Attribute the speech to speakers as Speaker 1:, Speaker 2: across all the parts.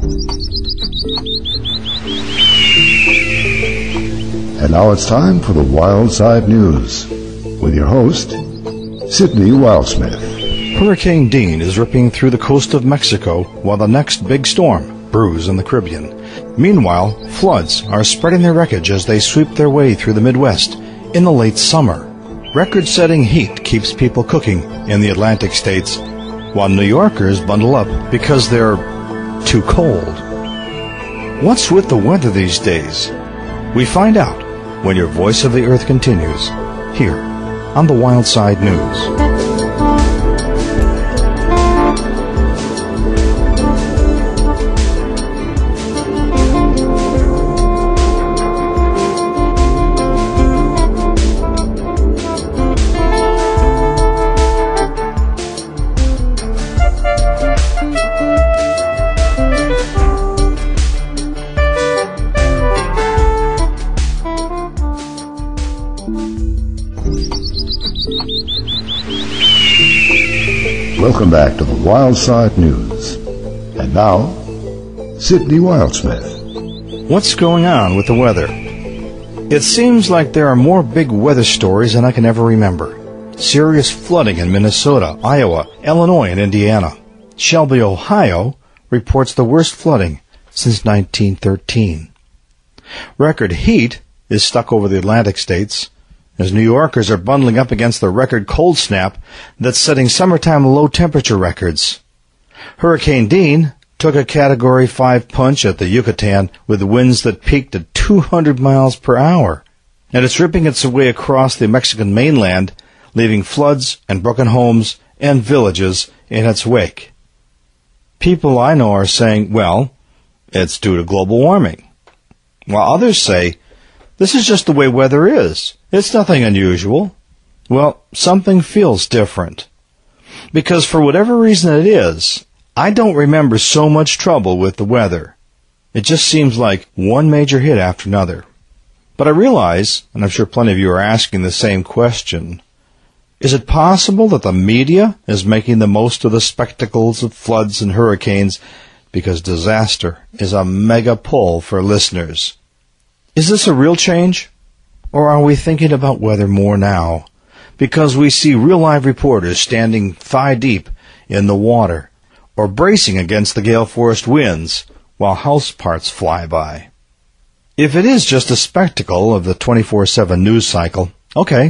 Speaker 1: And now it's time for the Wild Side News with your host, Sidney Wildsmith.
Speaker 2: Hurricane Dean is ripping through the coast of Mexico while the next big storm brews in the Caribbean. Meanwhile, floods are spreading their wreckage as they sweep their way through the Midwest in the late summer. Record-setting heat keeps people cooking in the Atlantic states, while New Yorkers bundle up because they're too cold. What's with the weather these days? We find out when your Voice of the Earth continues, here on the Wild Side News.
Speaker 1: Welcome back to the Wild Side News. And now, Sidney Wildsmith.
Speaker 2: What's going on with the weather? It seems like there are more big weather stories than I can ever remember. Serious flooding in Minnesota, Iowa, Illinois, and Indiana. Shelby, Ohio, reports the worst flooding since 1913. Record heat is stuck over the Atlantic states, as New Yorkers are bundling up against the record cold snap that's setting summertime low temperature records. Hurricane Dean took a Category 5 punch at the Yucatan with winds that peaked at 200 miles per hour, and it's ripping its way across the Mexican mainland, leaving floods and broken homes and villages in its wake. People I know are saying, well, it's due to global warming, while others say, this is just the way weather is. It's nothing unusual. Well, something feels different. Because for whatever reason it is, I don't remember so much trouble with the weather. It just seems like one major hit after another. But I realize, and I'm sure plenty of you are asking the same question, is it possible that the media is making the most of the spectacles of floods and hurricanes because disaster is a mega pull for listeners? Is this a real change? Or are we thinking about weather more now because we see real-live reporters standing thigh-deep in the water or bracing against the gale force winds while house parts fly by? If it is just a spectacle of the 24/7 news cycle, okay.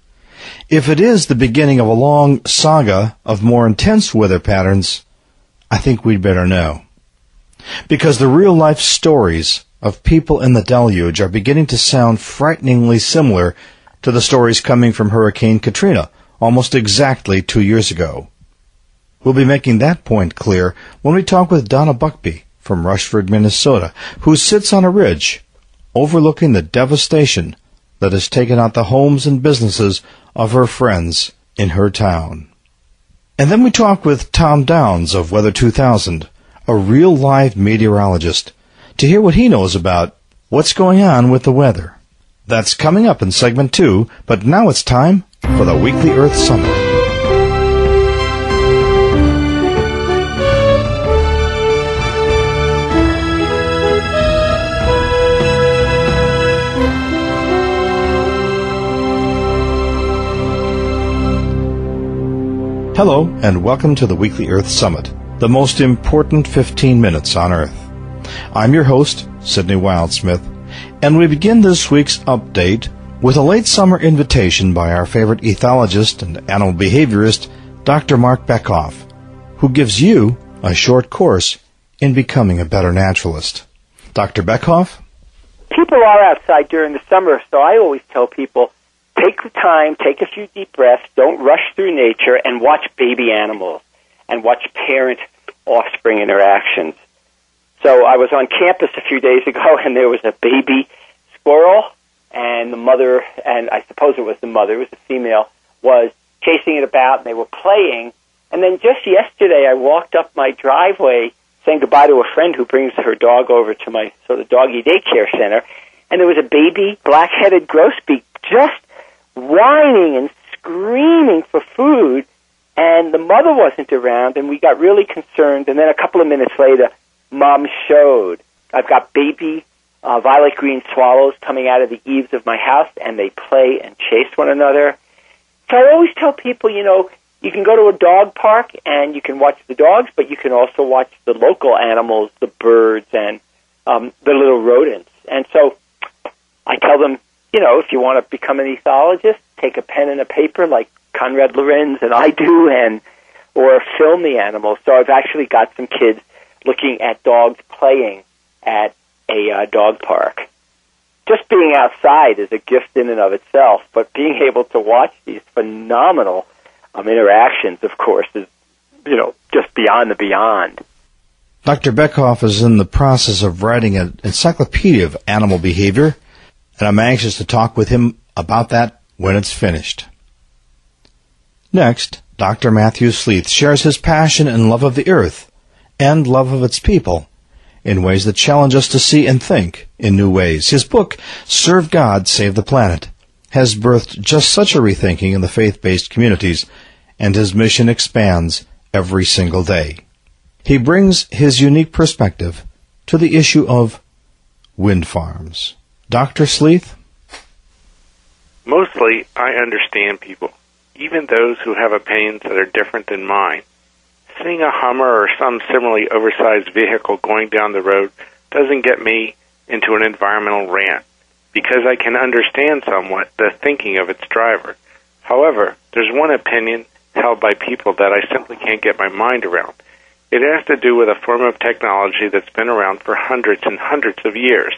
Speaker 2: If it is the beginning of a long saga of more intense weather patterns, I think we'd better know. Because the real-life stories of people in the deluge are beginning to sound frighteningly similar to the stories coming from Hurricane Katrina almost exactly 2 years ago. We'll be making that point clear when we talk with Donna Buckby from Rushford, Minnesota, who sits on a ridge overlooking the devastation that has taken out the homes and businesses of her friends in her town. And then we talk with Tom Downs of Weather 2000, a real live meteorologist, to hear what he knows about what's going on with the weather. That's coming up in segment 2, but now it's time for the Weekly Earth Summit. Hello, and welcome to the Weekly Earth Summit, the most important 15 minutes on Earth. I'm your host, Sidney Wildsmith, and we begin this week's update with a late summer invitation by our favorite ethologist and animal behaviorist, Dr. Mark Bekoff, who gives you a short course in becoming a better naturalist. Dr. Bekoff?
Speaker 3: People are outside during the summer, so I always tell people, take the time, take a few deep breaths, don't rush through nature, and watch baby animals, and watch parent-offspring interactions. So I was on campus a few days ago, and there was a baby squirrel, and the mother, and I suppose it was the mother, it was a female, was chasing it about, and they were playing. And then just yesterday, I walked up my driveway saying goodbye to a friend who brings her dog over to my sort of doggy daycare center, and there was a baby black-headed grosbeak just whining and screaming for food, and the mother wasn't around, and we got really concerned. And then a couple of minutes later, Mom Showed. I've got baby violet green swallows coming out of the eaves of my house, and they play and chase one another. So I always tell people, you can go to a dog park and you can watch the dogs, but you can also watch the local animals, the birds, and the little rodents. And so I tell them, if you want to become an ethologist, take a pen and a paper like Conrad Lorenz and I do, or film the animals. So I've actually got some kids looking at dogs playing at a dog park. Just being outside is a gift in and of itself, but being able to watch these phenomenal interactions, of course, is, just beyond the beyond.
Speaker 2: Dr. Beckhoff is in the process of writing an encyclopedia of animal behavior, and I'm anxious to talk with him about that when it's finished. Next, Dr. Matthew Sleeth shares his passion and love of the earth and love of its people in ways that challenge us to see and think in new ways. His book, Serve God, Save the Planet, has birthed just such a rethinking in the faith-based communities, and his mission expands every single day. He brings his unique perspective to the issue of wind farms. Dr. Sleeth?
Speaker 4: Mostly, I understand people, even those who have opinions that are different than mine. Seeing a Hummer or some similarly oversized vehicle going down the road doesn't get me into an environmental rant, because I can understand somewhat the thinking of its driver. However, there's one opinion held by people that I simply can't get my mind around. It has to do with a form of technology that's been around for hundreds and hundreds of years.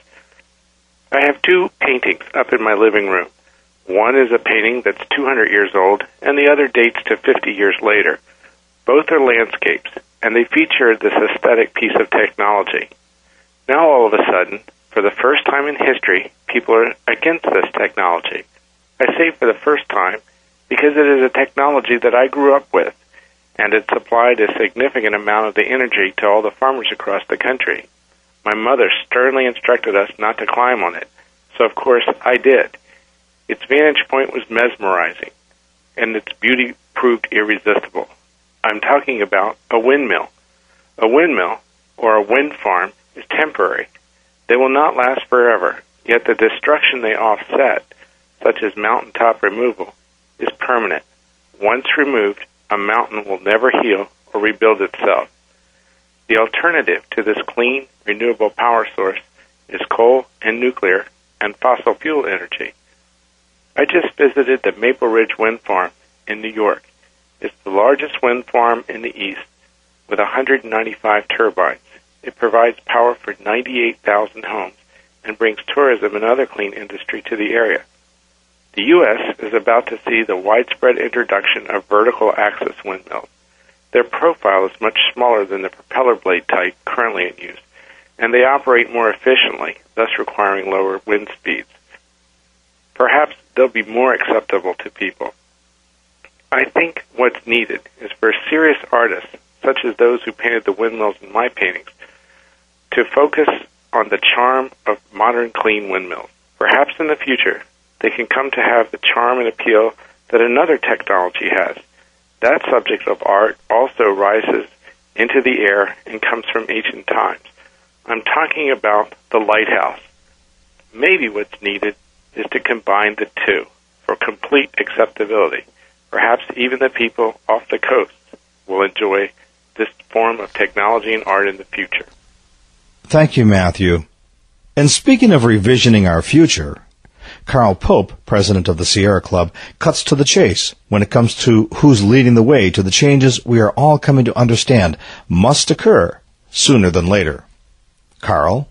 Speaker 4: I have two paintings up in my living room. One is a painting that's 200 years old, and the other dates to 50 years later. Both are landscapes, and they feature this aesthetic piece of technology. Now, all of a sudden, for the first time in history, people are against this technology. I say for the first time because it is a technology that I grew up with, and it supplied a significant amount of the energy to all the farmers across the country. My mother sternly instructed us not to climb on it, so of course I did. Its vantage point was mesmerizing, and its beauty proved irresistible. I'm talking about a windmill. A windmill, or a wind farm, is temporary. They will not last forever, yet the destruction they offset, such as mountaintop removal, is permanent. Once removed, a mountain will never heal or rebuild itself. The alternative to this clean, renewable power source is coal and nuclear and fossil fuel energy. I just visited the Maple Ridge Wind Farm in New York. It's the largest wind farm in the East with 195 turbines. It provides power for 98,000 homes and brings tourism and other clean industry to the area. The U.S. is about to see the widespread introduction of vertical axis windmills. Their profile is much smaller than the propeller blade type currently in use, and they operate more efficiently, thus requiring lower wind speeds. Perhaps they'll be more acceptable to people. I think what's needed is for serious artists, such as those who painted the windmills in my paintings, to focus on the charm of modern clean windmills. Perhaps in the future, they can come to have the charm and appeal that another technology has. That subject of art also rises into the air and comes from ancient times. I'm talking about the lighthouse. Maybe what's needed is to combine the two for complete acceptability. Perhaps even the people off the coast will enjoy this form of technology and art in the future.
Speaker 2: Thank you, Matthew. And speaking of revisioning our future, Carl Pope, president of the Sierra Club, cuts to the chase when it comes to who's leading the way to the changes we are all coming to understand must occur sooner than later. Carl?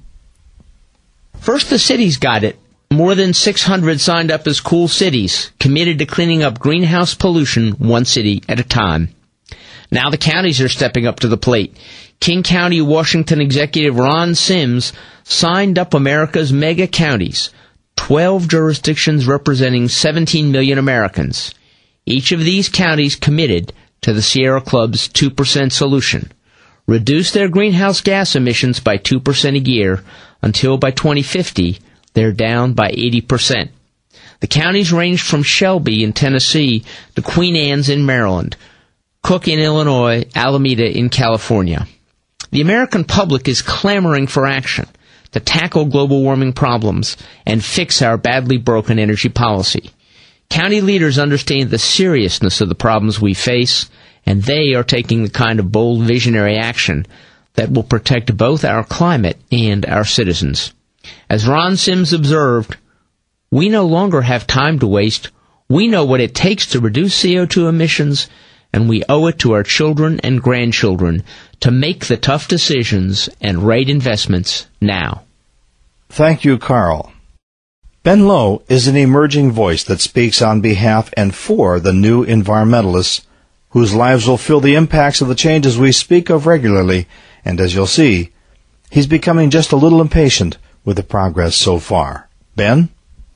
Speaker 5: First, the cities got it. More than 600 signed up as cool cities, committed to cleaning up greenhouse pollution one city at a time. Now the counties are stepping up to the plate. King County, Washington Executive Ron Sims signed up America's mega counties, 12 jurisdictions representing 17 million Americans. Each of these counties committed to the Sierra Club's 2% solution. Reduce their greenhouse gas emissions by 2% a year until by 2050, they're down by 80%. The counties ranged from Shelby in Tennessee to Queen Anne's in Maryland, Cook in Illinois, Alameda in California. The American public is clamoring for action to tackle global warming problems and fix our badly broken energy policy. County leaders understand the seriousness of the problems we face, and they are taking the kind of bold, visionary action that will protect both our climate and our citizens. As Ron Sims observed, we no longer have time to waste. We know what it takes to reduce CO2 emissions, and we owe it to our children and grandchildren to make the tough decisions and right investments now.
Speaker 2: Thank you, Carl. Ben Lowe is an emerging voice that speaks on behalf and for the new environmentalists whose lives will feel the impacts of the changes we speak of regularly, and as you'll see, he's becoming just a little impatient with the progress so far. Ben?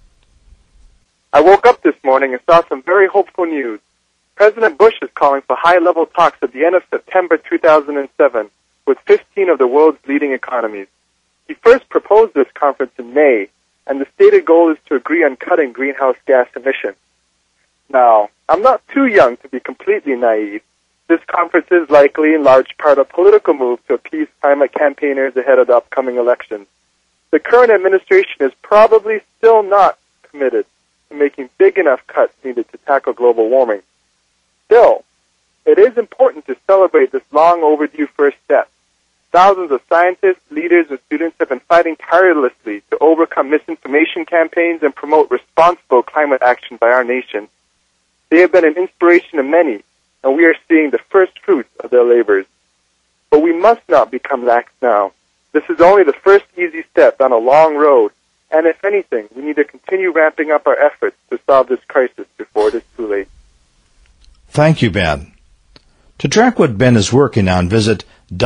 Speaker 6: I woke up this morning and saw some very hopeful news. President Bush is calling for high-level talks at the end of September 2007 with 15 of the world's leading economies. He first proposed this conference in May, and the stated goal is to agree on cutting greenhouse gas emissions. Now, I'm not too young to be completely naive. This conference is likely in large part a political move to appease climate campaigners ahead of the upcoming elections. The current administration is probably still not committed to making big enough cuts needed to tackle global warming. Still, it is important to celebrate this long overdue first step. Thousands of scientists, leaders, and students have been fighting tirelessly to overcome misinformation campaigns and promote responsible climate action by our nation. They have been an inspiration to many, and we are seeing the first fruits of their labors. But we must not become lax now. This is only the first easy step on a long road, and if anything, we need to continue ramping up our efforts to solve this crisis before it is too late.
Speaker 2: Thank you, Ben. To track what Ben is working on, visit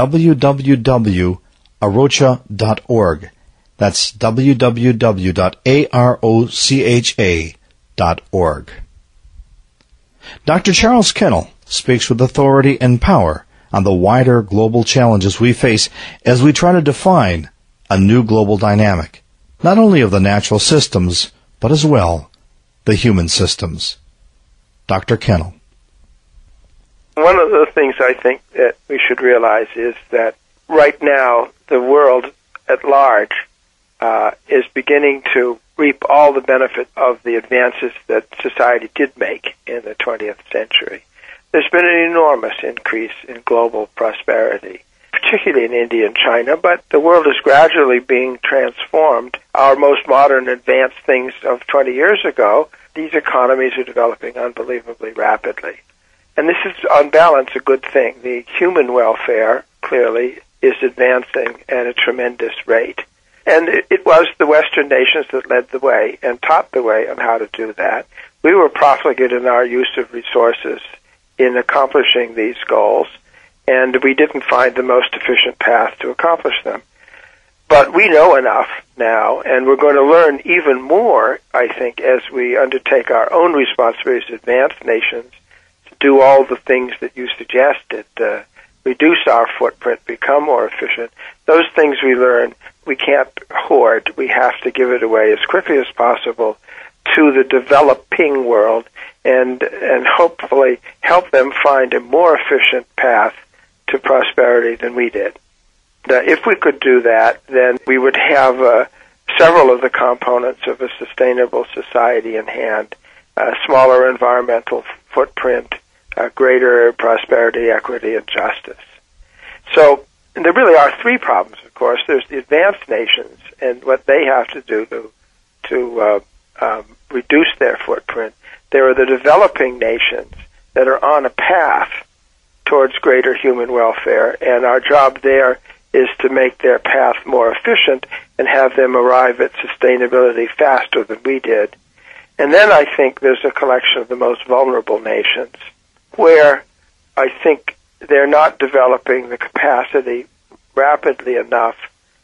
Speaker 2: www.arocha.org. That's www.arocha.org. Dr. Charles Kennel speaks with authority and power on the wider global challenges we face as we try to define a new global dynamic, not only of the natural systems, but as well the human systems. Dr. Kennel.
Speaker 7: One of the things I think that we should realize is that right now the world at large is beginning to reap all the benefit of the advances that society did make in the 20th century. There's been an enormous increase in global prosperity, particularly in India and China, but the world is gradually being transformed. Our most modern advanced things of 20 years ago, these economies are developing unbelievably rapidly. And this is, on balance, a good thing. The human welfare, clearly, is advancing at a tremendous rate. And it was the Western nations that led the way and taught the way on how to do that. We were profligate in our use of resources in accomplishing these goals, and we didn't find the most efficient path to accomplish them. But we know enough now, and we're going to learn even more, I think, as we undertake our own responsibilities as advanced nations to do all the things that you suggested, reduce our footprint, become more efficient. Those things we learn, we can't hoard. We have to give it away as quickly as possible to the developing world and hopefully help them find a more efficient path to prosperity than we did. If we could do that, then we would have several of the components of a sustainable society in hand: smaller environmental footprint, greater prosperity, equity, and justice. So there really are three problems, of course. There's the advanced nations and what they have to do to reduce their footprint. There are the developing nations that are on a path towards greater human welfare, and our job there is to make their path more efficient and have them arrive at sustainability faster than we did. And then I think there's a collection of the most vulnerable nations where I think they're not developing the capacity rapidly enough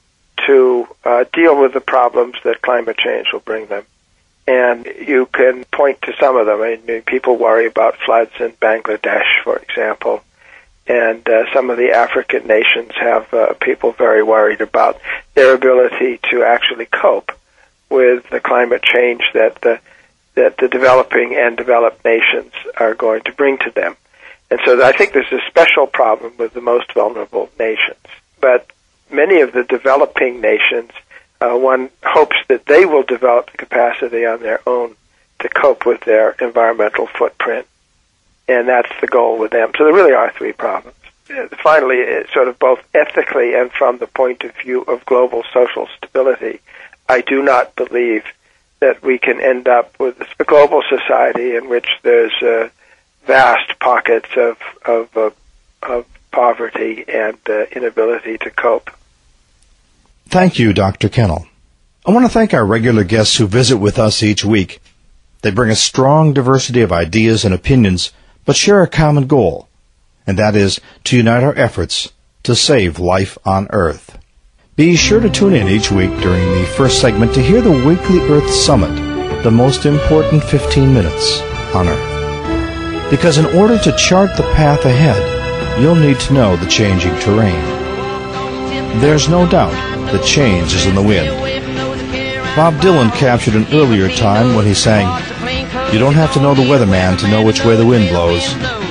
Speaker 7: to deal with the problems that climate change will bring them. And you can point to some of them. I mean, people worry about floods in Bangladesh, for example. And some of the African nations have people very worried about their ability to actually cope with the climate change that the developing and developed nations are going to bring to them. And so I think there's a special problem with the most vulnerable nations. but many of the developing nations, one hopes that they will develop the capacity on their own to cope with their environmental footprint. And that's the goal with them. So there really are three problems. Finally, it's sort of both ethically and from the point of view of global social stability, I do not believe that we can end up with a global society in which there's vast pockets of poverty and inability to cope.
Speaker 2: Thank you, Dr. Kennel. I want to thank our regular guests who visit with us each week. They bring a strong diversity of ideas and opinions, but share a common goal, and that is to unite our efforts to save life on Earth. Be sure to tune in each week during the first segment to hear the weekly Earth Summit, the most important 15 minutes on Earth. Because in order to chart the path ahead, you'll need to know the changing terrain. There's no doubt that change is in the wind. Bob Dylan captured an earlier time when he sang, "You don't have to know the weatherman to know which way the wind blows."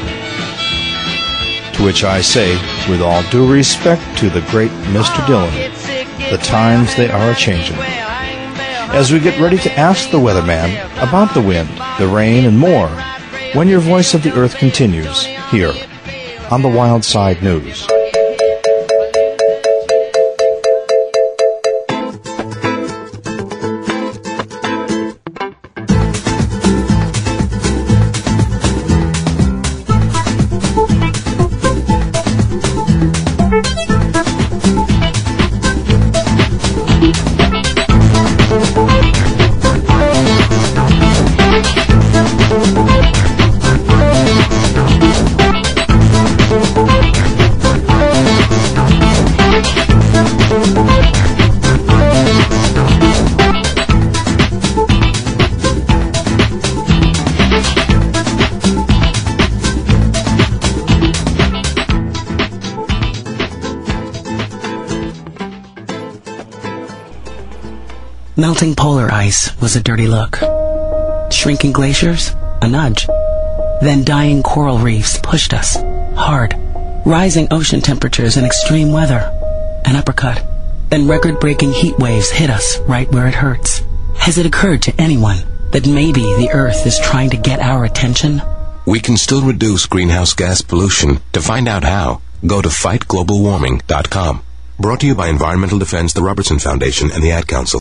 Speaker 2: To which I say, with all due respect to the great Mr. Dylan, the times they are a-changin'. As we get ready to ask the weatherman about the wind, the rain, and more, when your Voice of the Earth continues, here on the Wild Side News.
Speaker 8: Melting polar ice was a dirty look. Shrinking glaciers, a nudge. Then dying coral reefs pushed us, hard. Rising ocean temperatures and extreme weather, an uppercut. Then record-breaking heat waves hit us right where it hurts. Has it occurred to anyone that maybe the Earth is trying to get our attention?
Speaker 9: We can still reduce greenhouse gas pollution. To find out how, go to fightglobalwarming.com. Brought to you by Environmental Defense, the Robertson Foundation, and the Ad Council.